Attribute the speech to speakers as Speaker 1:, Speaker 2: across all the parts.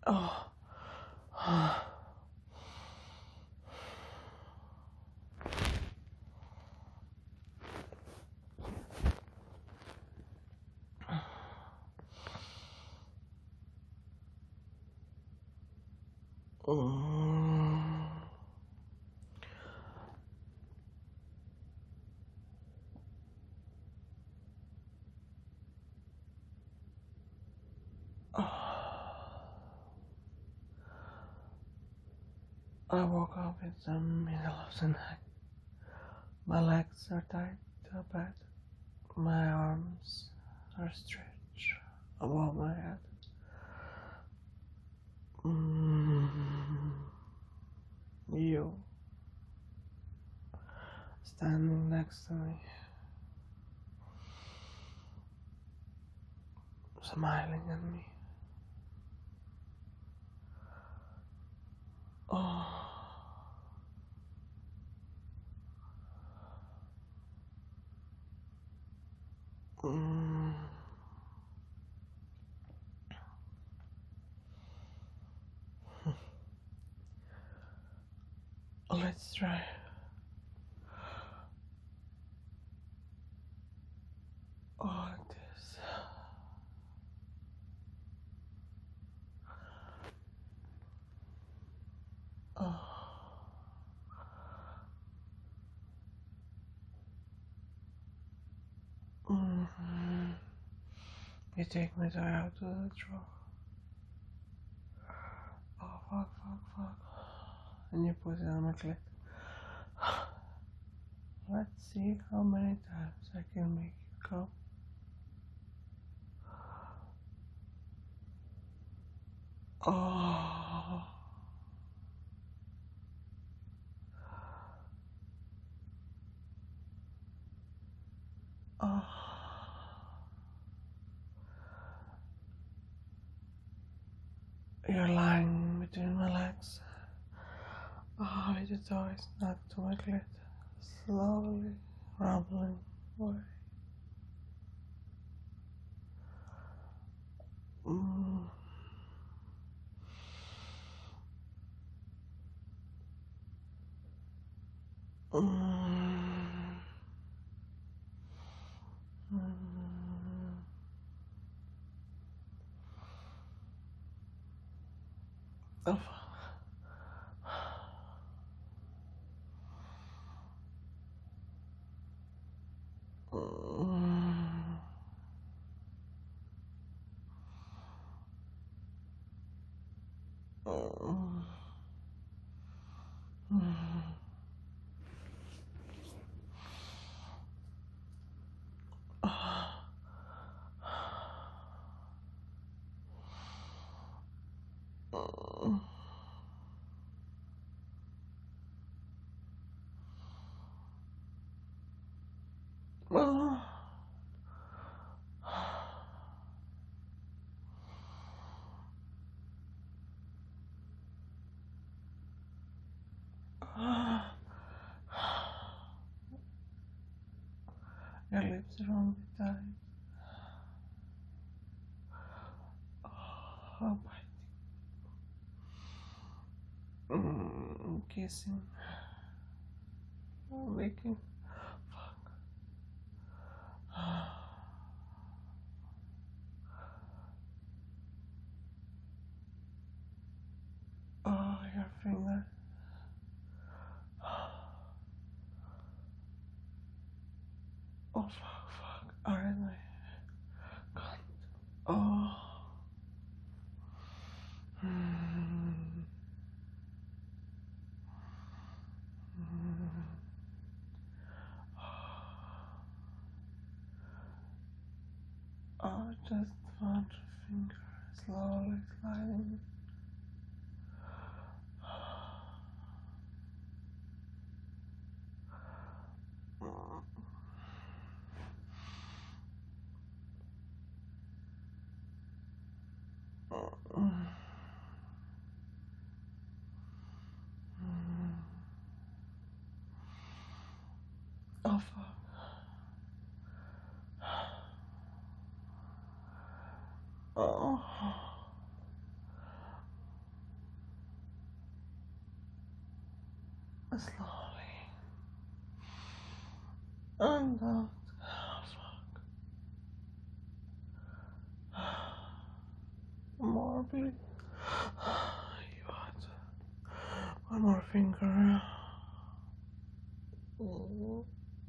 Speaker 1: Oh. I woke up in the middle of the night. My legs are tied to a bed. My arms are stretched above my head. You standing next to me, smiling at me. Oh. Let's try. Oh, this. Oh. You take me out to the drawer. Oh, fuck. And you put it on my clit. Let's see how many times I can make you come. Oh. Oh. You're lying between my legs. Oh, with your toes knocked to my clit, slowly rumbling away. Oh. Your lips are on the tight. Oh, biting. Kissing. Licking. Fuck. Oh, your finger. Oh, fuck. Alright, God. Oh. Oh, just one finger slowly sliding. Oh, fuck. Oh. slowly, and out. More, please. You want one more finger? Mm.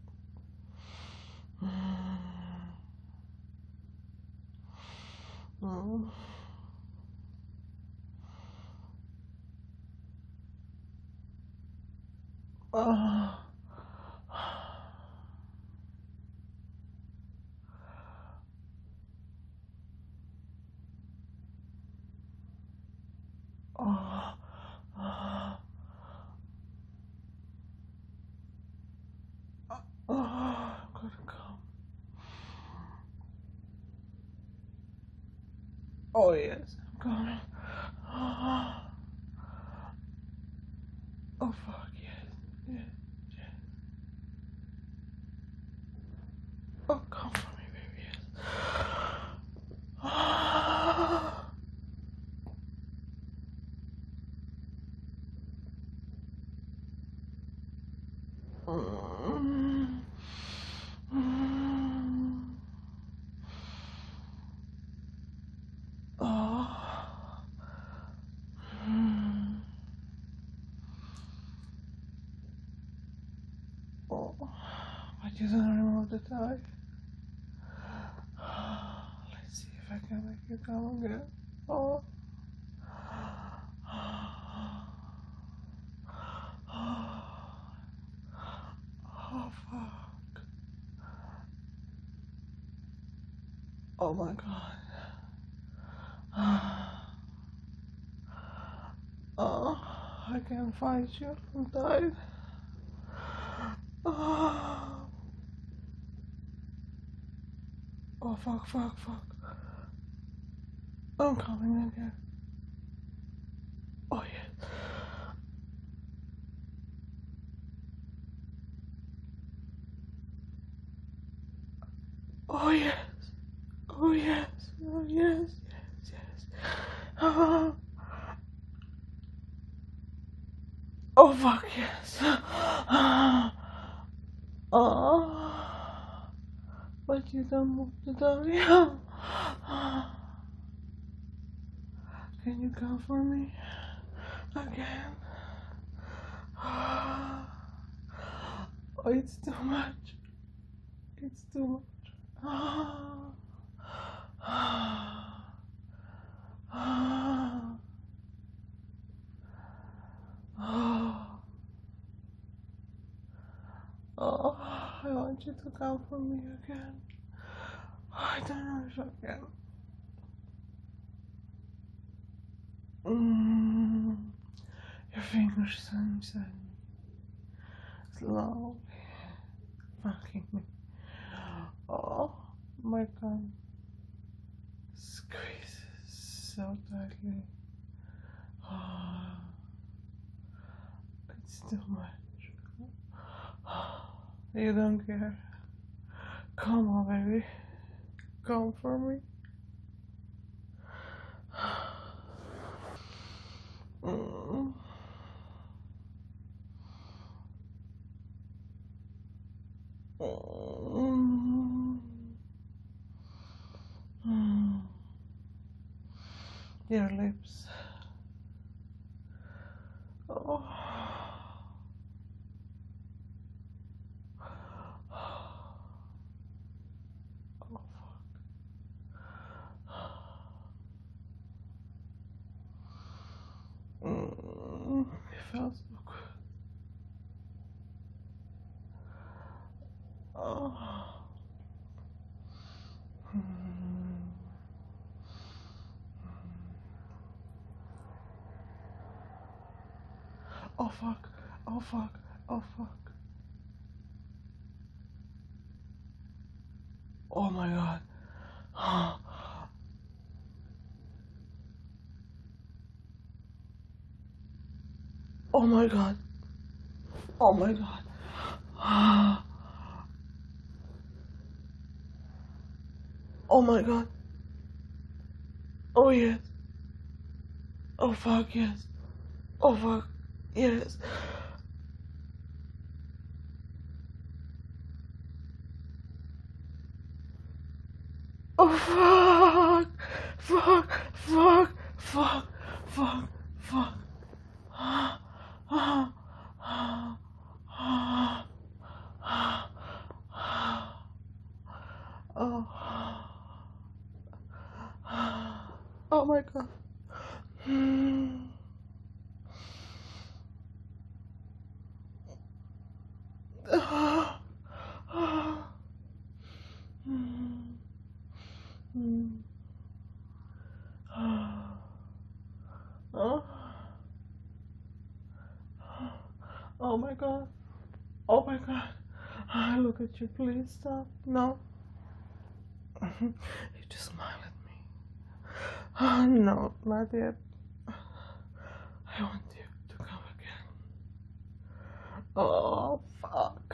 Speaker 1: Mm. Oh. Oh. Oh. Oh. I'm gonna come. Oh yes, I'm coming. Oh, oh fuck yes, yes, yes. Oh, come for me, baby. Yes. Oh. Mm. Mm. Oh. Mm. Oh. But you don't remove the tie. Let's see if I can make you come again. Oh. Oh fuck. Oh my god. Oh, I can't fight you. I'm tired. Oh, oh fuck, fuck, fuck. I'm coming again. Oh yes. Oh yes. Oh yes. Oh yes. Yes. Yes. Oh, oh fuck yes. Oh, but you don't move the door. Can you come for me again? Oh, it's too much. It's too much. Oh, oh, I want you to come for me again. I don't know if I can. Your fingers inside me, slowly fucking me. Oh, my gun squeezes so tightly. Oh, it's too much. You don't care. Come on, baby. Come for me. Mm. Mm. Mm. Your lips. Oh. Oh fuck. It feels so good. Oh. Oh fuck. Oh fuck. Oh fuck. Oh my god. Oh my god. Oh my god. Oh my god. Oh yes. Oh fuck yes. Oh fuck yes. Fuck, fuck, fuck, fuck. Oh. Oh my god. Oh my god. Oh my god. Look at you, please stop. No. You just smile at me. No, not yet. I want you to come again. Oh, fuck.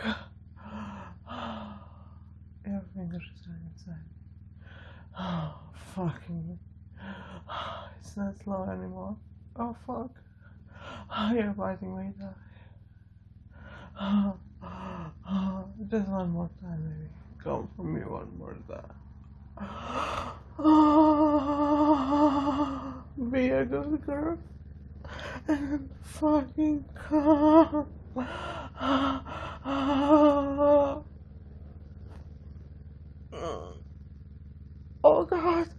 Speaker 1: Your fingers are inside. Oh, fucking. It's not slow anymore. Oh, fuck. You're biting me down. Just one more time, baby. Come for me one more time. Be a good girl and fucking come. Oh god.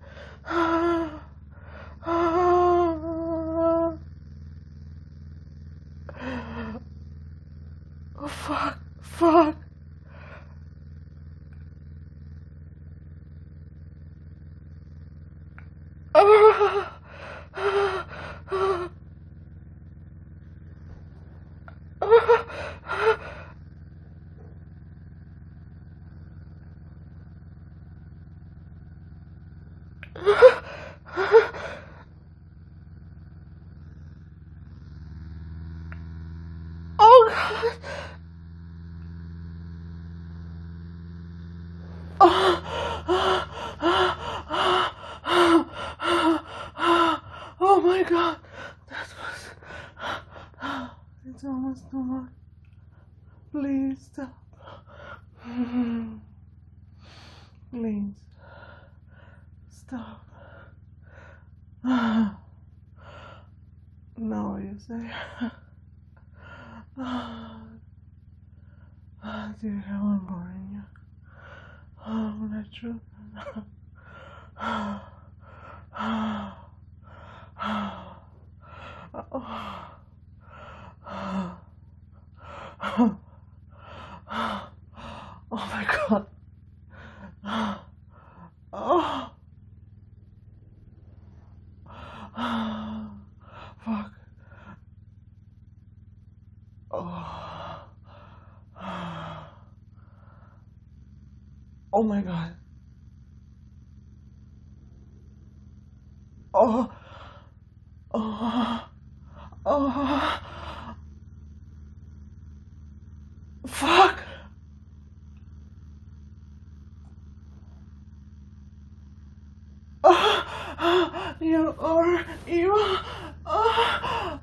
Speaker 1: Oh fuck, fuck. Oh god. Oh my god. That was. It's almost too much. Please stop. Please stop. No, you say. Do you have one more in you? Oh, that's true. Oh my god. Oh. Fuck. Oh. Oh my god. Oh. Oh. Oh. Fuck. You are evil. Oh.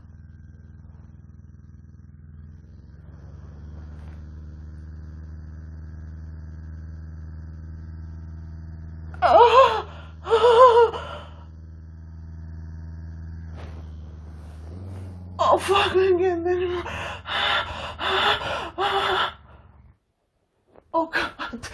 Speaker 1: Oh, fuck again anymore. Oh god.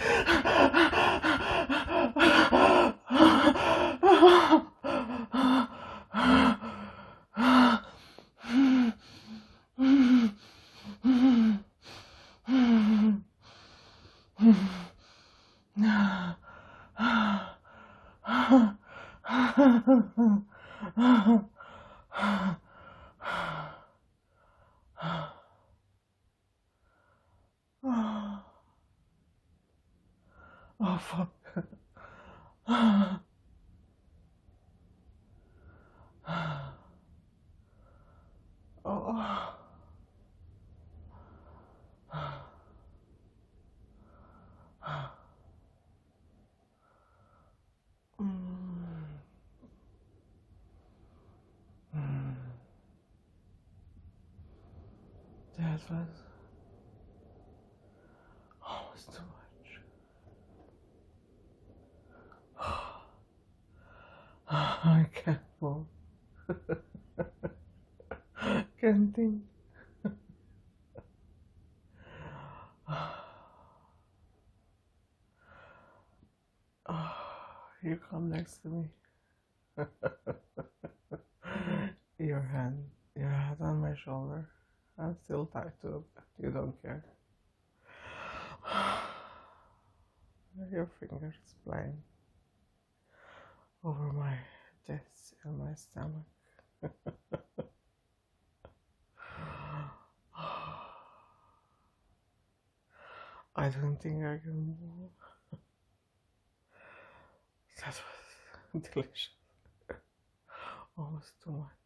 Speaker 1: Oh fuck. Oh. That was almost too much. I can't move. Can't think. You come next to me. Your hand on my shoulder. I'm still tied to it, but you don't care. Your fingers playing over my chest and my stomach. I don't think I can move. That was delicious. Almost too much.